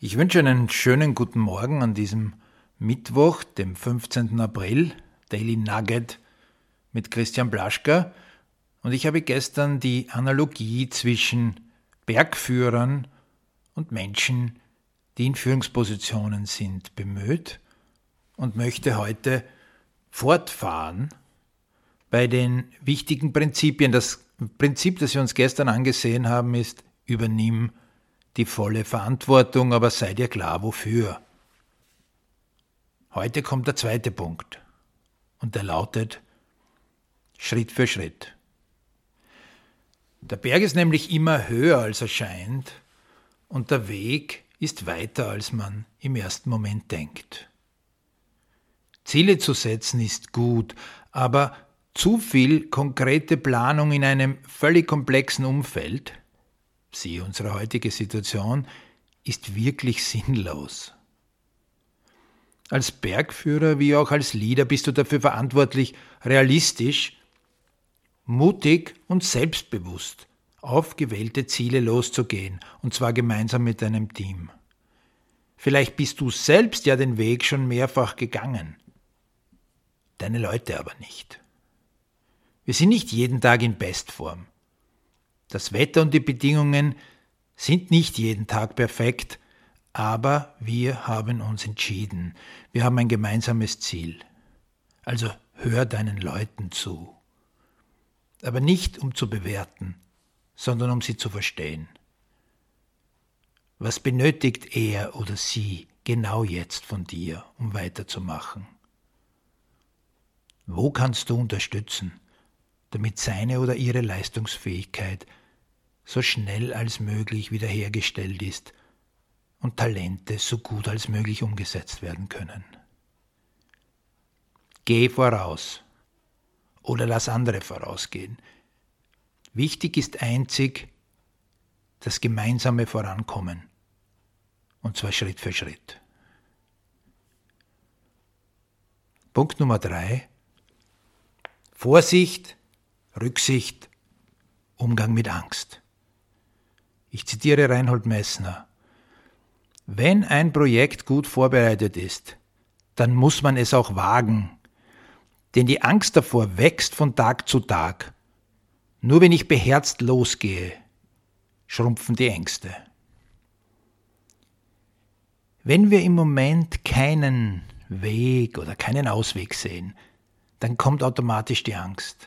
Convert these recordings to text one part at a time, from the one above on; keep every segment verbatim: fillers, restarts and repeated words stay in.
Ich wünsche einen schönen guten Morgen an diesem Mittwoch, dem fünfzehnten April, Daily Nugget mit Christian Blaschka. Und ich habe gestern die Analogie zwischen Bergführern und Menschen, die in Führungspositionen sind, bemüht und möchte heute fortfahren bei den wichtigen Prinzipien. Das Prinzip, das wir uns gestern angesehen haben, ist: Übernimm die volle Verantwortung, aber sei dir klar, wofür. Heute kommt der zweite Punkt und der lautet Schritt für Schritt. Der Berg ist nämlich immer höher, als er scheint, und der Weg ist weiter, als man im ersten Moment denkt. Ziele zu setzen ist gut, aber zu viel konkrete Planung in einem völlig komplexen Umfeld, siehe unsere heutige Situation, ist wirklich sinnlos. Als Bergführer wie auch als Leader bist du dafür verantwortlich, realistisch, mutig und selbstbewusst auf gewählte Ziele loszugehen, und zwar gemeinsam mit deinem Team. Vielleicht bist du selbst ja den Weg schon mehrfach gegangen, deine Leute aber nicht. Wir sind nicht jeden Tag in Bestform. Das Wetter und die Bedingungen sind nicht jeden Tag perfekt, aber wir haben uns entschieden. Wir haben ein gemeinsames Ziel. Also hör deinen Leuten zu. Aber nicht um zu bewerten, sondern um sie zu verstehen. Was benötigt er oder sie genau jetzt von dir, um weiterzumachen? Wo kannst du unterstützen, damit seine oder ihre Leistungsfähigkeit so schnell als möglich wiederhergestellt ist und Talente so gut als möglich umgesetzt werden können? Geh voraus oder lass andere vorausgehen. Wichtig ist einzig das gemeinsame Vorankommen, und zwar Schritt für Schritt. Punkt Nummer drei: Vorsicht, Rücksicht, Umgang mit Angst. Ich zitiere Reinhold Messner: Wenn ein Projekt gut vorbereitet ist, dann muss man es auch wagen, denn die Angst davor wächst von Tag zu Tag. Nur wenn ich beherzt losgehe, schrumpfen die Ängste. Wenn wir im Moment keinen Weg oder keinen Ausweg sehen, dann kommt automatisch die Angst.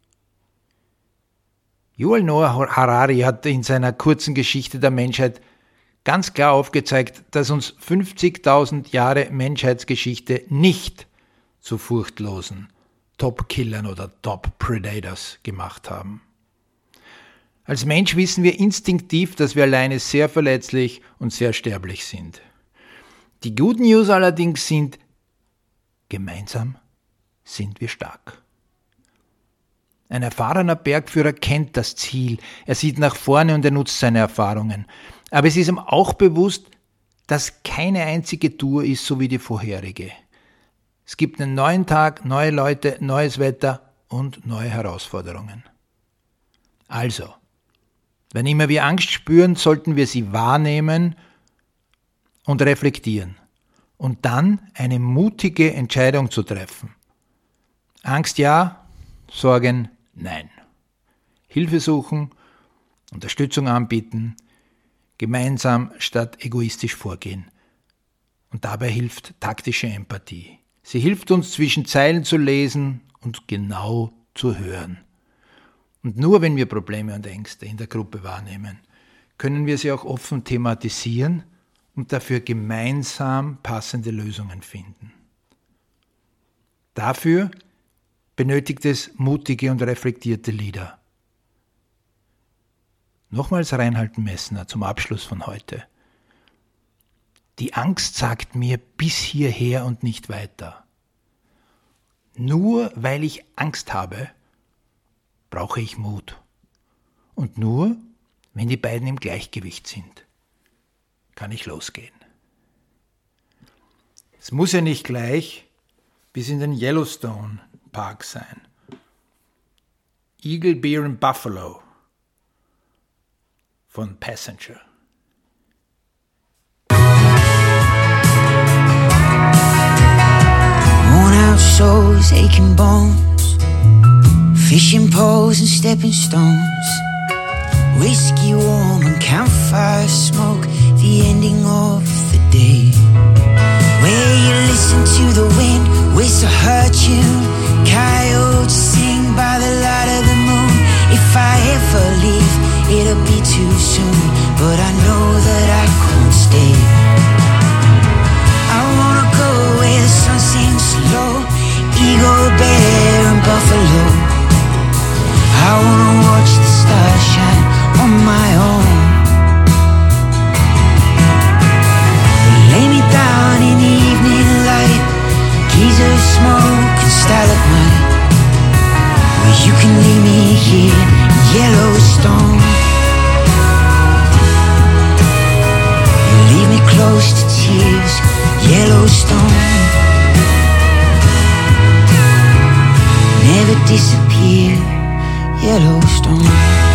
Yuval Noah Harari hat in seiner kurzen Geschichte der Menschheit ganz klar aufgezeigt, dass uns fünfzigtausend Jahre Menschheitsgeschichte nicht zu furchtlosen Top-Killern oder Top-Predators gemacht haben. Als Mensch wissen wir instinktiv, dass wir alleine sehr verletzlich und sehr sterblich sind. Die Good News allerdings sind: Gemeinsam sind wir stark. Ein erfahrener Bergführer kennt das Ziel, er sieht nach vorne und er nutzt seine Erfahrungen. Aber es ist ihm auch bewusst, dass keine einzige Tour ist so wie die vorherige. Es gibt einen neuen Tag, neue Leute, neues Wetter und neue Herausforderungen. Also, wenn immer wir Angst spüren, sollten wir sie wahrnehmen und reflektieren und dann eine mutige Entscheidung zu treffen. Angst ja, Sorgen nein. Hilfe suchen, Unterstützung anbieten, gemeinsam statt egoistisch vorgehen. Und dabei hilft taktische Empathie. Sie hilft uns, zwischen Zeilen zu lesen und genau zu hören. Und nur wenn wir Probleme und Ängste in der Gruppe wahrnehmen, können wir sie auch offen thematisieren und dafür gemeinsam passende Lösungen finden. Dafür benötigt es mutige und reflektierte Leader. Nochmals Reinhold Messner zum Abschluss von heute. Die Angst sagt mir bis hierher und nicht weiter. Nur weil ich Angst habe, brauche ich Mut. Und nur, wenn die beiden im Gleichgewicht sind, kann ich losgehen. Es muss ja nicht gleich bis in den Yellowstone Park sein. Eagle, Bear and Buffalo von Passenger. souls, aching bones, fishing poles and stepping stones, whiskey warm and campfire smoke, the ending of the day. Where you listen to the wind whistle her tune, coyotes sing by the light of the moon. If I ever leave, it'll be too soon, but I know that I can't stay. I wanna go where the sun sinks low, eagle, bear and buffalo. I wanna watch the stars shine on my own. Lay me down in the evening light, keys of smoke and stalagmite, where you can leave me here in Yellowstone. You leave me close to tears, Yellowstone. Never disappear, Yellowstone.